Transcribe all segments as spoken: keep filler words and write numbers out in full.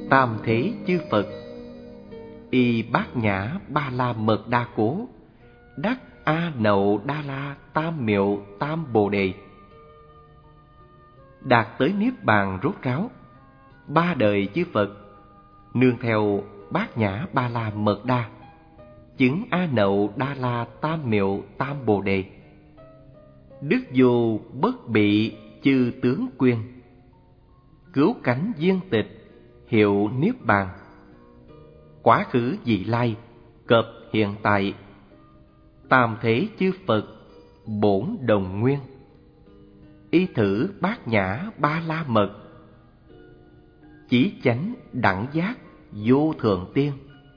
Tam thế chư Phật, y bát nhã ba la mật đa cố, đắc a nậu đa la tam miệu tam bồ đề. Đạt tới niết bàn rốt ráo, ba đời chư Phật nương theo bát nhã ba la mật đa, chứng a nậu đa la tam miệu tam bồ đề. Đức vô bất bị chư tướng quyên, cứu cánh viên tịch hiệu niết bàn. Quá khứ vị lai cập hiện tại, tam thế chư Phật bổn đồng nguyên. Y thử bát nhã ba la mật, chí chánh đẳng giác vô thượng tiên.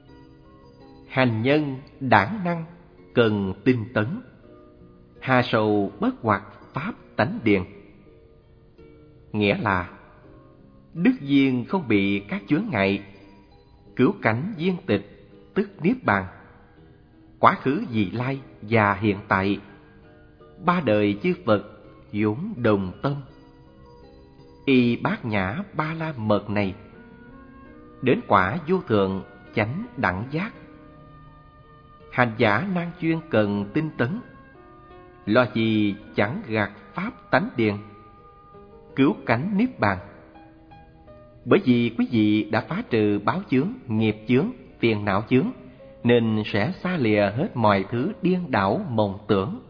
Hành nhân đản năng cần tinh tấn, hà sầu bất hoặc pháp tánh điền. Nghĩa là đức duyên không bị các chướng ngại, cứu cánh viên tịch tức niết bàn. Quá khứ vị lai và hiện tại, ba đời chư Phật vốn đồng tâm. Y bát nhã ba la mật này, đến quả vô thượng chánh đẳng giác. Hành giả nan chuyên cần tinh tấn, lo gì chẳng gạt pháp tánh điền, cứu cánh niết bàn. Bởi vì quý vị đã phá trừ báo chướng, nghiệp chướng, phiền não chướng, nên sẽ xa lìa hết mọi thứ điên đảo mộng tưởng.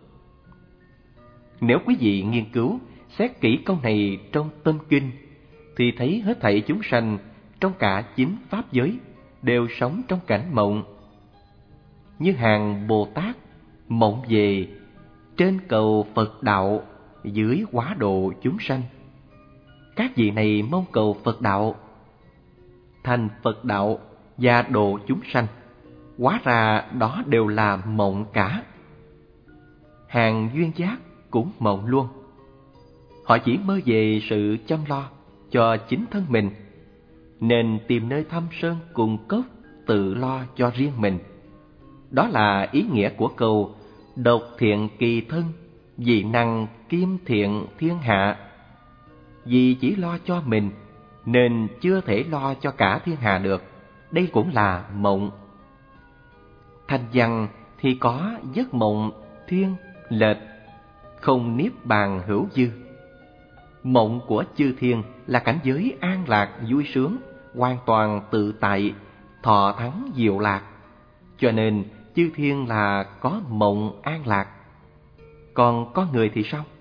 Nếu quý vị nghiên cứu, xét kỹ câu này trong Tâm Kinh, thì thấy hết thảy chúng sanh trong cả chín pháp giới đều sống trong cảnh mộng. Như hàng Bồ Tát mộng về trên cầu Phật đạo, dưới hóa độ chúng sanh. Các vị này mong cầu Phật đạo, thành Phật đạo và độ chúng sanh, hóa ra đó đều là mộng cả. Hàng duyên giác cũng mộng luôn. Họ chỉ mơ về sự chăm lo cho chính thân mình, nên tìm nơi thâm sơn cùng cốc tự lo cho riêng mình. Đó là ý nghĩa của câu độc thiện kỳ thân, dị năng kim thiện thiên hạ. Vì chỉ lo cho mình nên chưa thể lo cho cả thiên hạ được. Đây cũng là mộng. Thành văn thì có giấc mộng thiên lệch, không niết bàn hữu dư. Mộng của chư thiên là cảnh giới an lạc vui sướng, hoàn toàn tự tại, thọ thắng diệu lạc. Cho nên chư thiên là có mộng an lạc. Còn con người thì sao?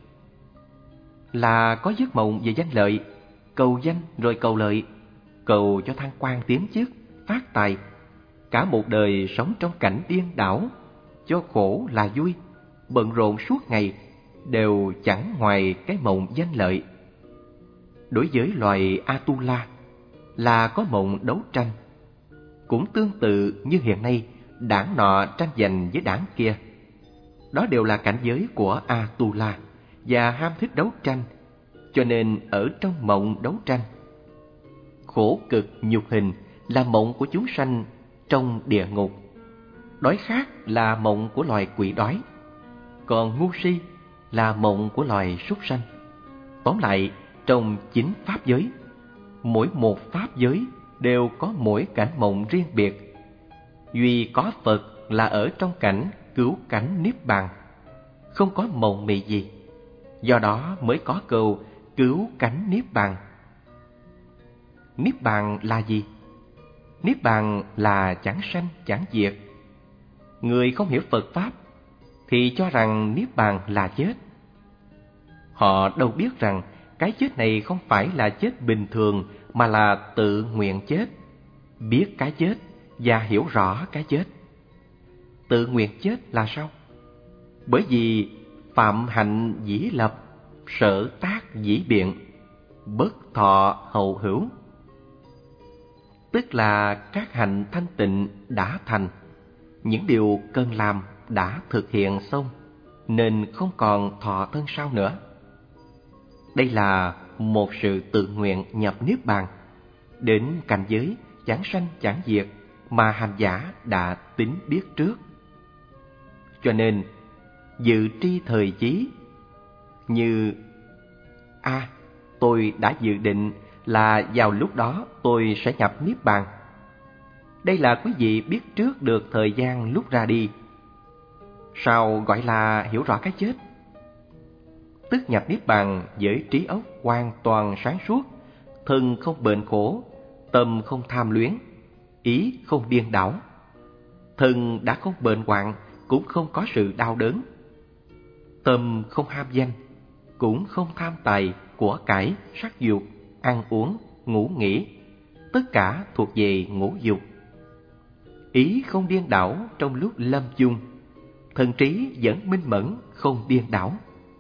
Là có giấc mộng về danh lợi, cầu danh rồi cầu lợi, cầu cho thăng quan tiến chức, phát tài. Cả một đời sống trong cảnh điên đảo, cho khổ là vui, bận rộn suốt ngày, đều chẳng ngoài cái mộng danh lợi. Đối với loài Atula là có mộng đấu tranh, cũng tương tự như hiện nay đảng nọ tranh giành với đảng kia. Đó đều là cảnh giới của Atula và ham thích đấu tranh, cho nên ở trong mộng đấu tranh. Khổ cực nhục hình là mộng của chúng sanh trong địa ngục. Đói khát là mộng của loài quỷ đói, còn ngu si là mộng của loài súc sanh. Tóm lại, trong chín pháp giới, mỗi một pháp giới đều có mỗi cảnh mộng riêng biệt. Duy có Phật là ở trong cảnh cứu cánh niết bàn, không có mộng mị gì. Do đó mới có câu cứu cánh niết bàn. Niết bàn là gì? Niết bàn là chẳng sanh chẳng diệt. Người không hiểu Phật Pháp thì cho rằng niết bàn là chết. Họ đâu biết rằng cái chết này không phải là chết bình thường, mà là tự nguyện chết. Biết cái chết và hiểu rõ cái chết. Tự nguyện chết là sao? Bởi vì phạm hạnh dĩ lập, sở tác dĩ biện, bất thọ hậu hữu. Tức là các hạnh thanh tịnh đã thành, những điều cần làm đã thực hiện xong, nên không còn thọ thân sau nữa. Đây là một sự tự nguyện nhập niết bàn, đến cảnh giới chẳng sanh chẳng diệt mà hành giả đã tính biết trước. Cho nên dự tri thời chí, như A. À, tôi đã dự định là vào lúc đó tôi sẽ nhập Niết Bàn. Đây là quý vị biết trước được thời gian lúc ra đi. Sao gọi là hiểu rõ cái chết? Tức nhập Niết Bàn với trí óc hoàn toàn sáng suốt, thân không bệnh khổ, tâm không tham luyến, ý không điên đảo. Thân đã không bệnh hoạn, cũng không có sự đau đớn. Tâm không ham danh, cũng không tham tài, của cải, sắc dục, ăn uống, ngủ nghỉ, tất cả thuộc về ngũ dục. Ý không điên đảo trong lúc lâm chung, thần trí vẫn minh mẫn, không điên đảo.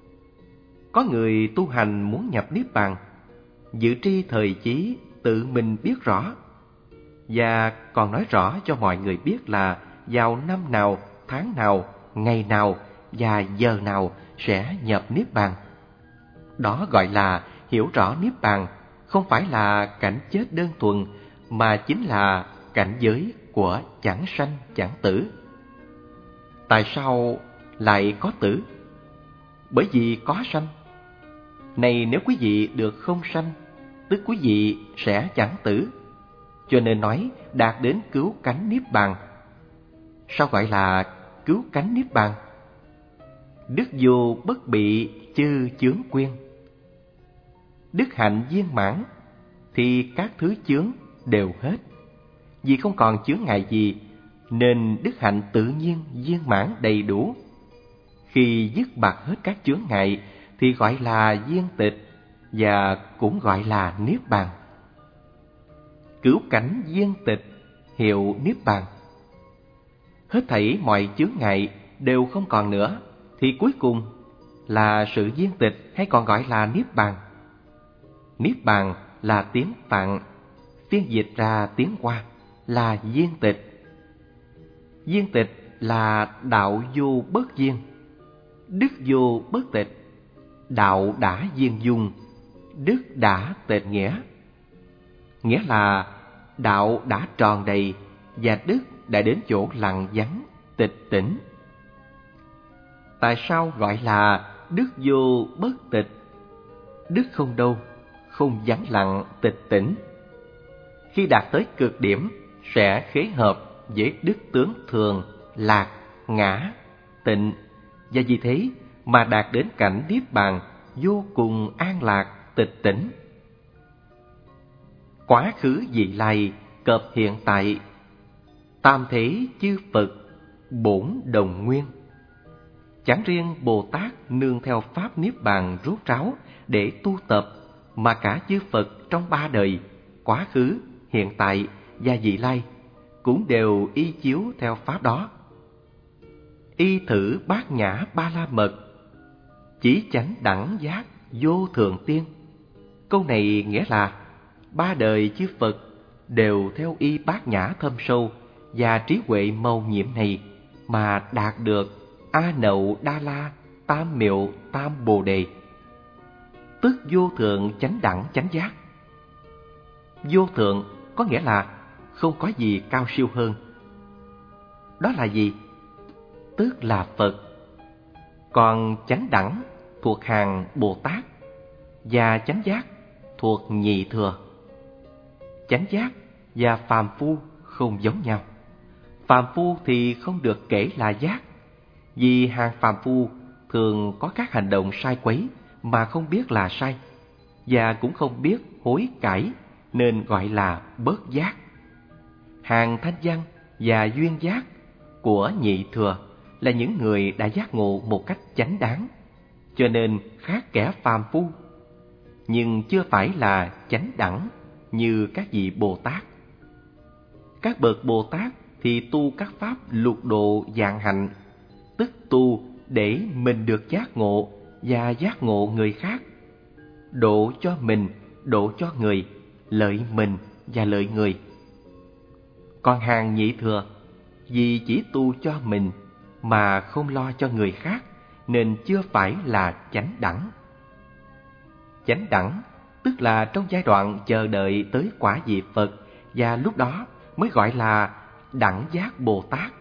Có người tu hành muốn nhập Niết Bàn, dự tri thời chí tự mình biết rõ, và còn nói rõ cho mọi người biết là vào năm nào, tháng nào, ngày nào và giờ nào sẽ nhập Niết Bàn. Đó gọi là hiểu rõ Niết Bàn, không phải là cảnh chết đơn thuần, mà chính là cảnh giới của chẳng sanh chẳng tử. Tại sao lại có tử? Bởi vì có sanh. Này, nếu quý vị được không sanh, tức quý vị sẽ chẳng tử. Cho nên nói đạt đến cứu cánh Niết Bàn. Sao gọi là cứu cánh Niết Bàn? Đức vô bất bị chư chướng quyên. Đức hạnh viên mãn thì các thứ chướng đều hết. Vì không còn chướng ngại gì, nên đức hạnh tự nhiên viên mãn đầy đủ. Khi dứt bạc hết các chướng ngại thì gọi là viên tịch, và cũng gọi là Niết Bàn. Cứu cảnh viên tịch hiệu Niết Bàn. Hết thảy mọi chướng ngại đều không còn nữa, thì cuối cùng là sự viên tịch, hay còn gọi là Niết Bàn. Niết Bàn là tiếng Phạn, phiên dịch ra tiếng Hoa là viên tịch. Viên tịch là đạo vô bất viên, đức vô bất tịch. Đạo đã viên dung, đức đã tịch nghĩa. Nghĩa là đạo đã tròn đầy và đức đã đến chỗ lặng vắng, tịch tỉnh. Tại sao gọi là đức vô bất tịch? Đức không đâu, không vắng lặng, tịch tỉnh. Khi đạt tới cực điểm sẽ khế hợp với đức tướng thường, lạc, ngã, tịnh, và vì thế mà đạt đến cảnh Niết Bàn vô cùng an lạc, tịch tỉnh. Quá khứ vị lai cập hiện tại, tam thế chư Phật bổn đồng nguyên. Chẳng riêng Bồ Tát nương theo pháp Niết Bàn rốt ráo để tu tập, mà cả chư Phật trong ba đời, quá khứ, hiện tại và vị lai cũng đều y chiếu theo pháp đó. Y thử bát nhã ba la mật, chỉ chánh đẳng giác vô thượng tiên. Câu này nghĩa là ba đời chư Phật đều theo y bát nhã thâm sâu và trí huệ mầu nhiệm này mà đạt được A Nậu Đa La Tam Miệu Tam Bồ Đề, tức vô thượng chánh đẳng chánh giác. Vô thượng có nghĩa là không có gì cao siêu hơn. Đó là gì? Tức là Phật. Còn chánh đẳng thuộc hàng Bồ Tát, và chánh giác thuộc nhị thừa. Chánh giác và phàm phu không giống nhau. Phàm phu thì không được kể là giác, vì hàng phàm phu thường có các hành động sai quấy mà không biết là sai, và cũng không biết hối cải, nên gọi là bớt giác. Hàng thanh văn và duyên giác của nhị thừa là những người đã giác ngộ một cách chánh đáng, cho nên khác kẻ phàm phu, nhưng chưa phải là chánh đẳng như các vị Bồ Tát. Các bậc Bồ Tát thì tu các pháp lục độ vạn hạnh, tức tu để mình được giác ngộ và giác ngộ người khác, độ cho mình, độ cho người, lợi mình và lợi người. Còn hàng nhị thừa vì chỉ tu cho mình mà không lo cho người khác, nên chưa phải là chánh đẳng. Chánh đẳng tức là trong giai đoạn chờ đợi tới quả vị Phật, và lúc đó mới gọi là đẳng giác Bồ Tát.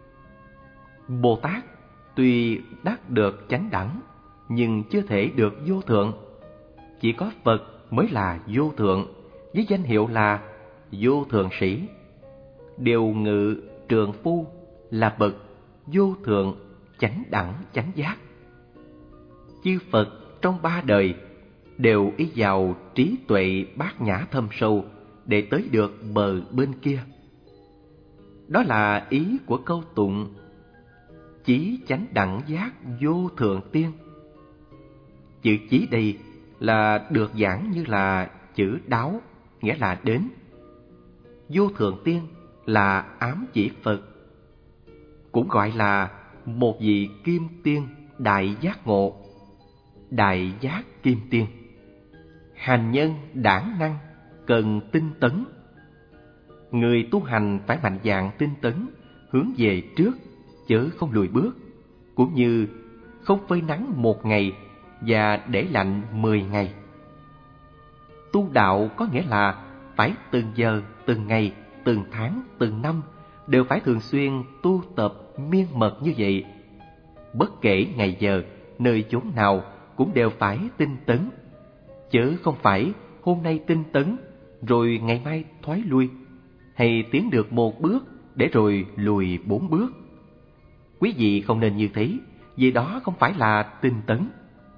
Bồ Tát tuy đắc được chánh đẳng, nhưng chưa thể được vô thượng. Chỉ có Phật mới là vô thượng. với danh hiệu là Vô Thượng Sĩ. Điều ngự trượng phu là bậc vô thượng chánh đẳng chánh giác. Chư Phật trong ba đời đều ý vào trí tuệ bát nhã thâm sâu để tới được bờ bên kia. Đó là ý của câu tụng chí chánh đẳng giác vô thượng tiên. Chữ chí đây là được giảng như là chữ đáo, nghĩa là đến. Vô thượng tiên là ám chỉ Phật, cũng gọi là một vị kim tiên đại giác ngộ, đại giác kim tiên. Hành nhân đản năng cần tinh tấn. Người tu hành phải mạnh dạn tinh tấn, hướng về trước chớ không lùi bước, cũng như không phơi nắng một ngày và để lạnh mười ngày. Tu đạo có nghĩa là phải từng giờ, từng ngày, từng tháng, từng năm đều phải thường xuyên tu tập miên mật như vậy. Bất kể ngày giờ, nơi chốn nào cũng đều phải tinh tấn, chớ không phải hôm nay tinh tấn rồi ngày mai thoái lui, hay tiến được một bước để rồi lùi bốn bước. Quý vị không nên như thế, vì đó không phải là tinh tấn.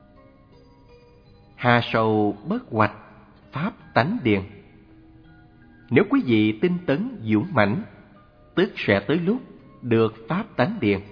Hà sầu bất hoạch, pháp tánh điền. Nếu quý vị tinh tấn dũng mãnh, tức sẽ tới lúc được pháp tánh điền.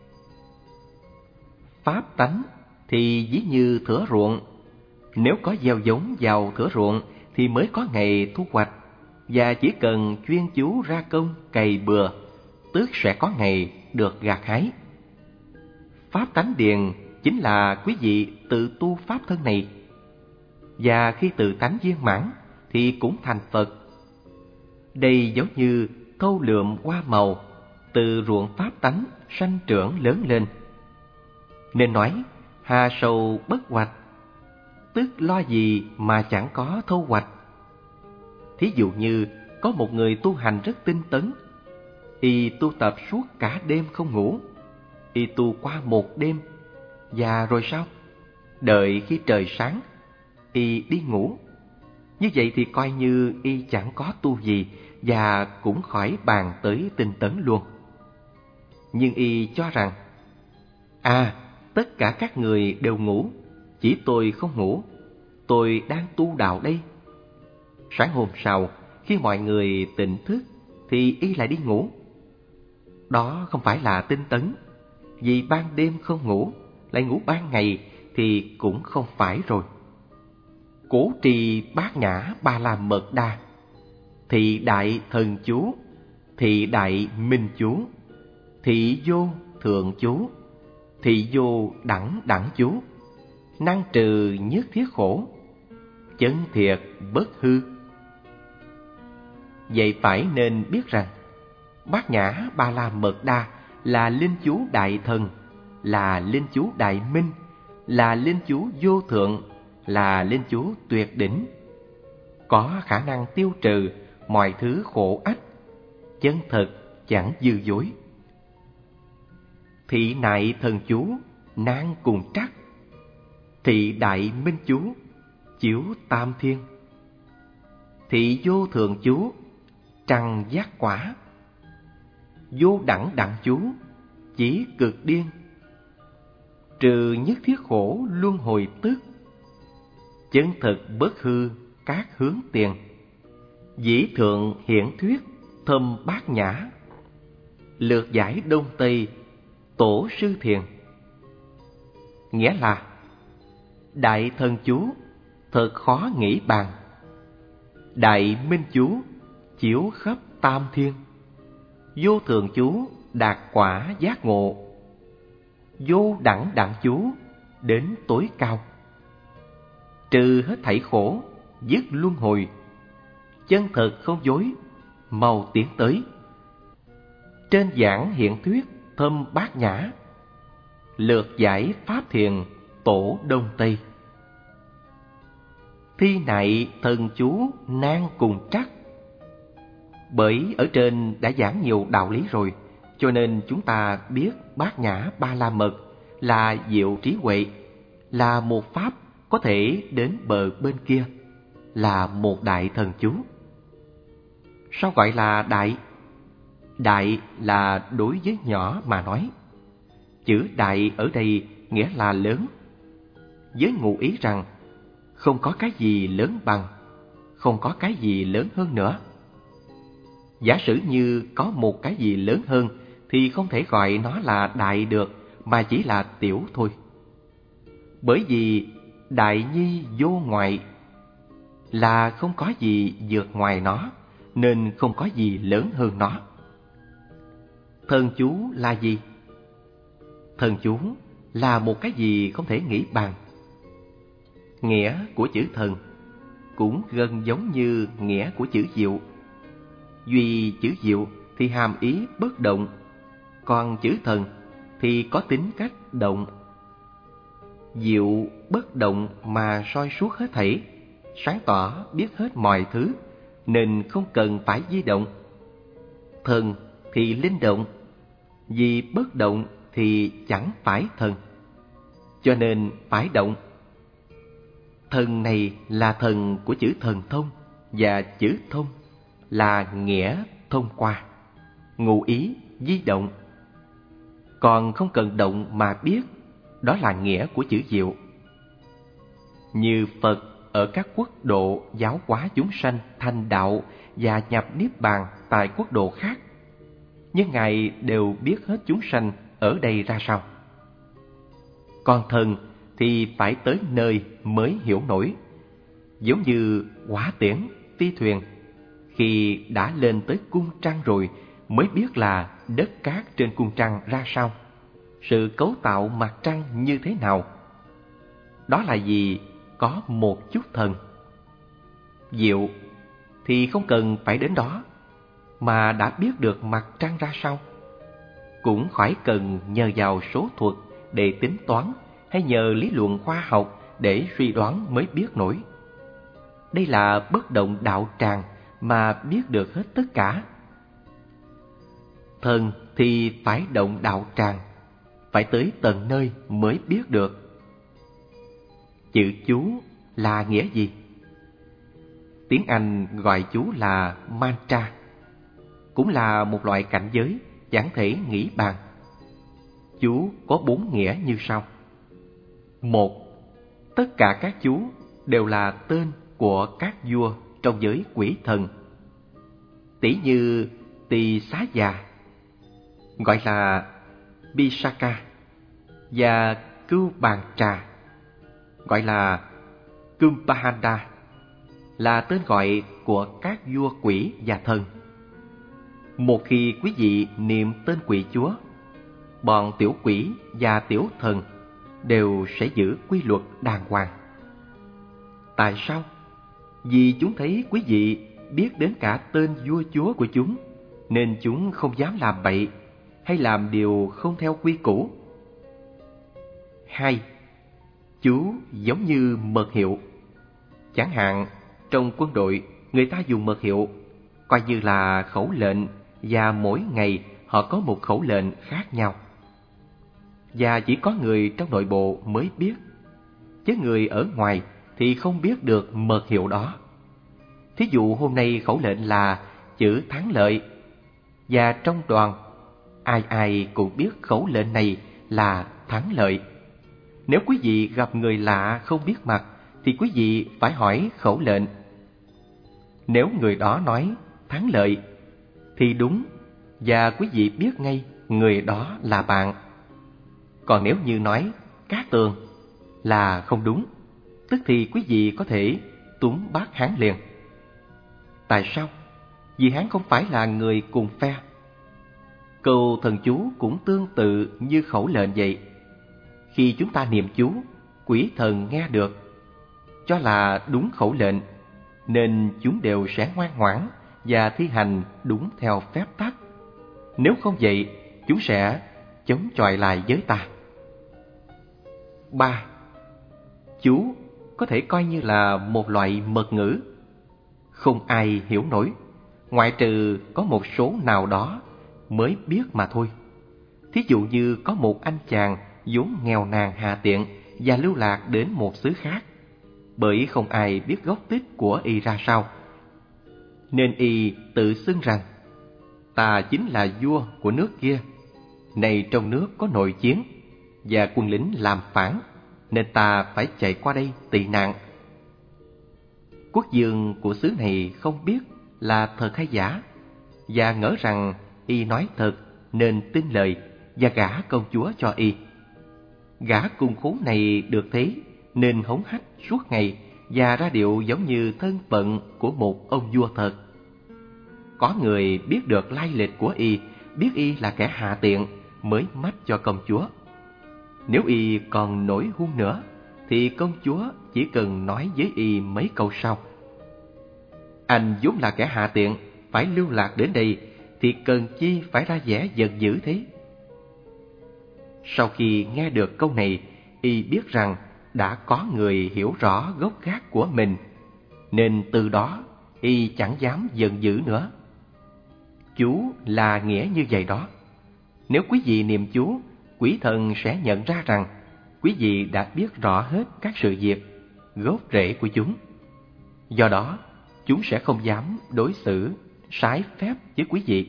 Pháp tánh thì ví như thửa ruộng. Nếu có gieo giống vào thửa ruộng thì mới có ngày thu hoạch, và chỉ cần chuyên chú ra công cày bừa, tức sẽ có ngày được gặt hái. Pháp tánh điền chính là quý vị tự tu pháp thân này, và khi tự tánh viên mãn thì cũng thành Phật. Đây giống như thâu lượm hoa màu, từ ruộng pháp tánh sanh trưởng lớn lên. Nên nói hà sầu bất hoạch, tức lo gì mà chẳng có thu hoạch. Thí dụ như có một người tu hành rất tinh tấn, y tu tập suốt cả đêm không ngủ, y tu qua một đêm, và rồi sao? Đợi khi trời sáng, y đi ngủ. Như vậy thì coi như y chẳng có tu gì, và cũng khỏi bàn tới tinh tấn luôn. Nhưng y cho rằng, à, tất cả các người đều ngủ, chỉ tôi không ngủ, tôi đang tu đạo đây. Sáng hôm sau, khi mọi người tỉnh thức thì y lại đi ngủ. Đó không phải là tinh tấn, vì ban đêm không ngủ, lại ngủ ban ngày thì cũng không phải rồi. Cố trì bát nhã ba la mật đa, thị đại thần chú, thị đại minh chú, thị vô thượng chú, thị vô đẳng đẳng chú, năng trừ nhất thiết khổ, chân thiệt bất hư. Vậy phải nên biết rằng bát nhã ba la mật đa là linh chú đại thần, là linh chú đại minh, là linh chú vô thượng, là linh chú tuyệt đỉnh, có khả năng tiêu trừ mọi thứ khổ ách, chân thật chẳng dư dối. Thị nại thần chú nan cùng trắc, thị đại minh chú chiếu tam thiên, thị vô thượng chú trăng giác quả, vô đẳng đẳng chú chỉ cực điên, trừ nhất thiết khổ luân hồi tức, chân thực bất hư các hướng tiền, dĩ thượng hiển thuyết thâm bát nhã, lược giải đông tây tổ sư thiền. Nghĩa là đại thần chú thật khó nghĩ bàn, đại minh chú chiếu khắp tam thiên, vô thượng chú đạt quả giác ngộ, vô đẳng đẳng chú đến tối cao, trừ hết thảy khổ, dứt luân hồi, chân thật không dối, mau tiến tới. Trên giảng hiện thuyết thâm bát nhã, lược giải pháp thiền tổ đông tây. Thi nại thần chú nan cùng trắc. Bởi ở trên đã giảng nhiều đạo lý rồi, cho nên chúng ta biết bát nhã ba la mật là diệu trí huệ, là một pháp có thể đến bờ bên kia. là một đại thần chú. Sao gọi là đại? Đại là đối với nhỏ mà nói. Chữ đại ở đây nghĩa là lớn, với ngụ ý rằng không có cái gì lớn bằng, không có cái gì lớn hơn nữa. Giả sử như có một cái gì lớn hơn thì không thể gọi nó là đại được, mà chỉ là tiểu thôi. Bởi vì đại nhi vô ngoại là không có gì vượt ngoài nó, nên không có gì lớn hơn nó. Thần chú là gì? Thần chú là một cái gì không thể nghĩ bàn. Nghĩa của chữ thần cũng gần giống như nghĩa của chữ diệu. Duy chữ diệu thì hàm ý bất động, còn chữ thần thì có tính cách động. Diệu bất động mà soi suốt hết thảy, sáng tỏ biết hết mọi thứ, nên không cần phải di động. Thần thì linh động, vì bất động thì chẳng phải thần, cho nên phải động. Thần này là thần của chữ thần thông, và chữ thông là nghĩa thông qua, ngụ ý di động. Còn không cần động mà biết, đó là nghĩa của chữ diệu. Như Phật ở các quốc độ giáo hóa chúng sanh thành đạo và nhập niết bàn tại quốc độ khác, nhưng Ngài đều biết hết chúng sanh ở đây ra sao. Còn thần thì phải tới nơi mới hiểu nổi, giống như hỏa tiễn, phi thuyền. Khi đã lên tới cung trăng rồi mới biết là đất cát trên cung trăng ra sao, sự cấu tạo mặt trăng như thế nào. Đó là vì có một chút thần. Diệu thì không cần phải đến đó, mà đã biết được mặt trăng ra sao. Cũng khỏi cần nhờ vào số thuật để tính toán, hay nhờ lý luận khoa học để suy đoán mới biết nổi. Đây là bất động đạo tràng mà biết được hết tất cả. Thần thì phải động đạo tràng, phải tới tận nơi mới biết được. Chữ chú là nghĩa gì? Tiếng Anh gọi chú là mantra, cũng là một loại cảnh giới chẳng thể nghĩ bàn. Chú có bốn nghĩa như sau. Một, tất cả các chú đều là tên của các vua trong giới quỷ thần. Tỷ như Tỳ Xá Già gọi là Bisaka, và Cưu Bàn Trà gọi là Kumbhanda, là tên gọi của các vua quỷ và thần. Một khi quý vị niệm tên quỷ chúa, bọn tiểu quỷ và tiểu thần đều sẽ giữ quy luật đàng hoàng. Tại sao? Vì chúng thấy quý vị biết đến cả tên vua chúa của chúng, nên chúng không dám làm bậy hay làm điều không theo quy củ. Hai, chú giống như mật hiệu. Chẳng hạn trong quân đội, người ta dùng mật hiệu coi như là khẩu lệnh, và mỗi ngày họ có một khẩu lệnh khác nhau. Và chỉ có người trong nội bộ mới biết, chứ người ở ngoài thì không biết được mật hiệu đó. Thí dụ hôm nay khẩu lệnh là chữ thắng lợi, và trong đoàn ai ai cũng biết khẩu lệnh này là thắng lợi. Nếu quý vị gặp người lạ không biết mặt thì quý vị phải hỏi khẩu lệnh. Nếu người đó nói thắng lợi thì đúng, và quý vị biết ngay người đó là bạn. Còn nếu như nói cát tường là không đúng, tức thì quý vị có thể túm bát hắn liền. Tại sao? Vì hắn không phải là người cùng phe. Câu thần chú cũng tương tự như khẩu lệnh vậy. Khi chúng ta niệm chú, quỷ thần nghe được, cho là đúng khẩu lệnh, nên chúng đều sẽ ngoan ngoãn và thi hành đúng theo phép tắc. Nếu không vậy, chúng sẽ chống chọi lại với ta. Ba, chú có thể coi như là một loại mật ngữ, không ai hiểu nổi, ngoại trừ có một số nào đó mới biết mà thôi. Thí dụ như có một anh chàng vốn nghèo nàn hạ tiện và lưu lạc đến một xứ khác. bởi không ai biết gốc tích của y ra sao. Nên y tự xưng rằng, ta chính là vua của nước kia. Này trong nước có nội chiến và quân lính làm phản, nên ta phải chạy qua đây tị nạn. Quốc vương của xứ này không biết là thật hay giả, và ngỡ rằng y nói thật nên tin lời và gả công chúa cho y. Gã cung khốn này được thế nên hống hách suốt ngày và ra điệu giống như thân phận của một ông vua thật. Có người biết được lai lịch của y, biết y là kẻ hạ tiện mới mách cho công chúa. Nếu y còn nổi hung nữa thì công chúa chỉ cần nói với y mấy câu sau: anh vốn là kẻ hạ tiện, phải lưu lạc đến đây thì cần chi phải ra vẻ giận dữ thế. Sau khi nghe được câu này, y biết rằng đã có người hiểu rõ gốc gác của mình, nên từ đó y chẳng dám giận dữ nữa. Chú là nghĩa như vậy đó. Nếu quý vị niệm chú, quỷ thần sẽ nhận ra rằng quý vị đã biết rõ hết các sự việc, gốc rễ của chúng. Do đó, chúng sẽ không dám đối xử trái phép với quý vị.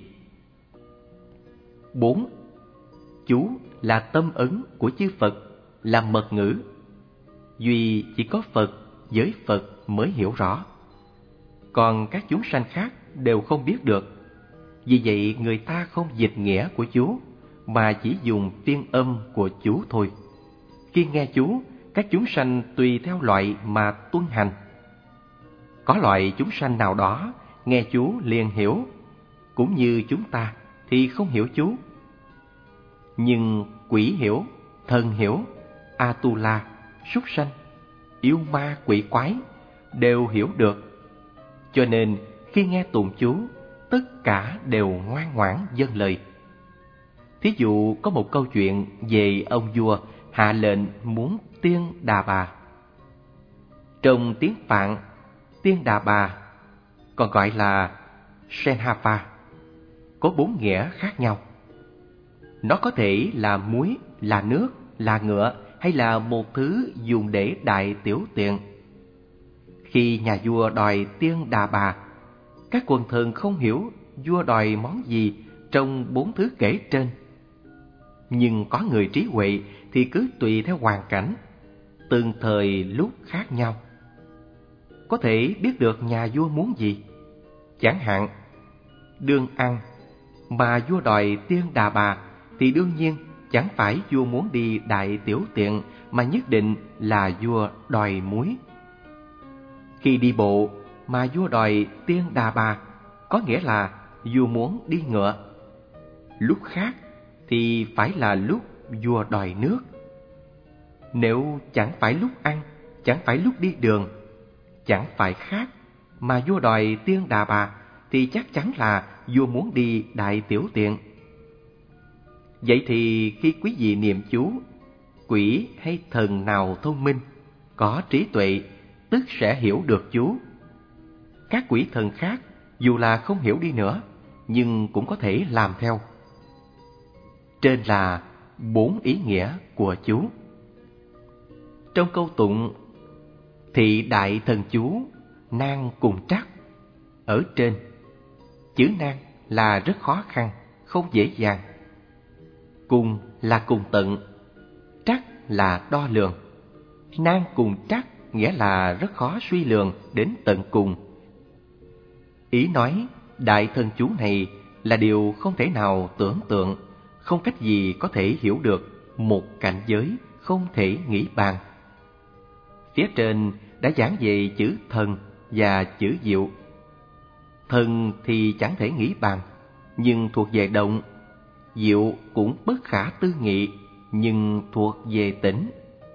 Bốn. Chú là tâm ấn của chư Phật, là mật ngữ. Duy chỉ có Phật với Phật mới hiểu rõ, còn các chúng sanh khác đều không biết được. Vì vậy người ta không dịch nghĩa của chú, mà chỉ dùng phiên âm của chú thôi. Khi nghe chú, các chúng sanh tùy theo loại mà tuân hành. Có loại chúng sanh nào đó nghe chú liền hiểu, cũng như chúng ta thì không hiểu chú. Nhưng quỷ hiểu, thần hiểu, Atula, súc sanh, yêu ma quỷ quái đều hiểu được. Cho nên khi nghe tụng chú, tất cả đều ngoan ngoãn vâng lời. Thí dụ có một câu chuyện về ông vua hạ lệnh muốn Tiên Đà Bà. Trong tiếng Phạn, Tiên Đà Bà, còn gọi là Senhapa, có bốn nghĩa khác nhau. Nó có thể là muối, là nước, là ngựa, hay là một thứ dùng để đại tiểu tiện. Khi nhà vua đòi Tiên Đà Bà, các quần thần không hiểu vua đòi món gì trong bốn thứ kể trên. Nhưng có người trí huệ thì cứ tùy theo hoàn cảnh, từng thời lúc khác nhau, có thể biết được nhà vua muốn gì. Chẳng hạn, đương ăn mà vua đòi Tiên Đà Bà thì đương nhiên chẳng phải vua muốn đi đại tiểu tiện, mà nhất định là vua đòi muối. Khi đi bộ mà vua đòi Tiên Đà Bà, có nghĩa là vua muốn đi ngựa. Lúc khác thì phải là lúc vua đòi nước. Nếu chẳng phải lúc ăn, chẳng phải lúc đi đường, chẳng phải khác mà vua đòi Tiên Đà Bà, thì chắc chắn là vua muốn đi đại tiểu tiện. Vậy thì khi quý vị niệm chú, quỷ hay thần nào thông minh, có trí tuệ, tức sẽ hiểu được chú. Các quỷ thần khác dù là không hiểu đi nữa, nhưng cũng có thể làm theo. Trên là bốn ý nghĩa của chú. Trong câu tụng thị đại thần chú nan cùng trắc, ở trên, chữ nan là rất khó khăn, không dễ dàng. Cùng là cùng tận, trắc là đo lường. Nan cùng trắc nghĩa là rất khó suy lường đến tận cùng. Ý nói đại thần chú này là điều không thể nào tưởng tượng, không cách gì có thể hiểu được, một cảnh giới không thể nghĩ bàn. Phía trên đã giảng về chữ thần và chữ diệu. Thần thì chẳng thể nghĩ bàn, nhưng thuộc về động. Diệu cũng bất khả tư nghị, nhưng thuộc về tĩnh.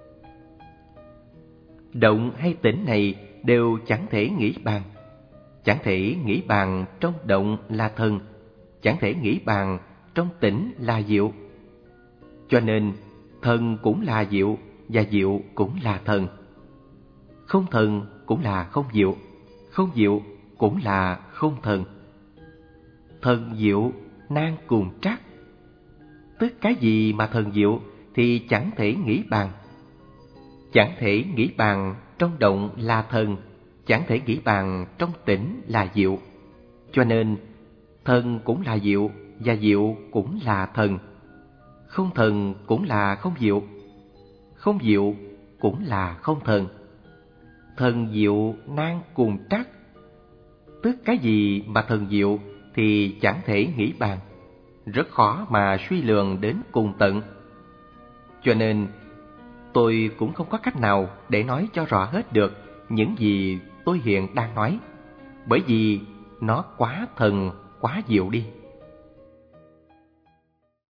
Động hay tĩnh này đều chẳng thể nghĩ bàn. Chẳng thể nghĩ bàn trong động là thần, chẳng thể nghĩ bàn trong tĩnh là diệu. Cho nên thần cũng là diệu và diệu cũng là thần. Không thần cũng là không diệu, không diệu cũng là không thần. Thần diệu nan cùng trắc, tức cái gì mà thần diệu thì chẳng thể nghĩ bàn. Chẳng thể nghĩ bàn trong động là thần, chẳng thể nghĩ bàn trong tĩnh là diệu. Cho nên thần cũng là diệu và diệu cũng là thần. Không thần cũng là không diệu, không diệu cũng là không thần. Thần diệu nan cùng trắc. Tức cái gì mà thần diệu thì chẳng thể nghĩ bàn, rất khó mà suy lường đến cùng tận. Cho nên tôi cũng không có cách nào để nói cho rõ hết được những gì tôi hiện đang nói, bởi vì nó quá thần, quá diệu đi.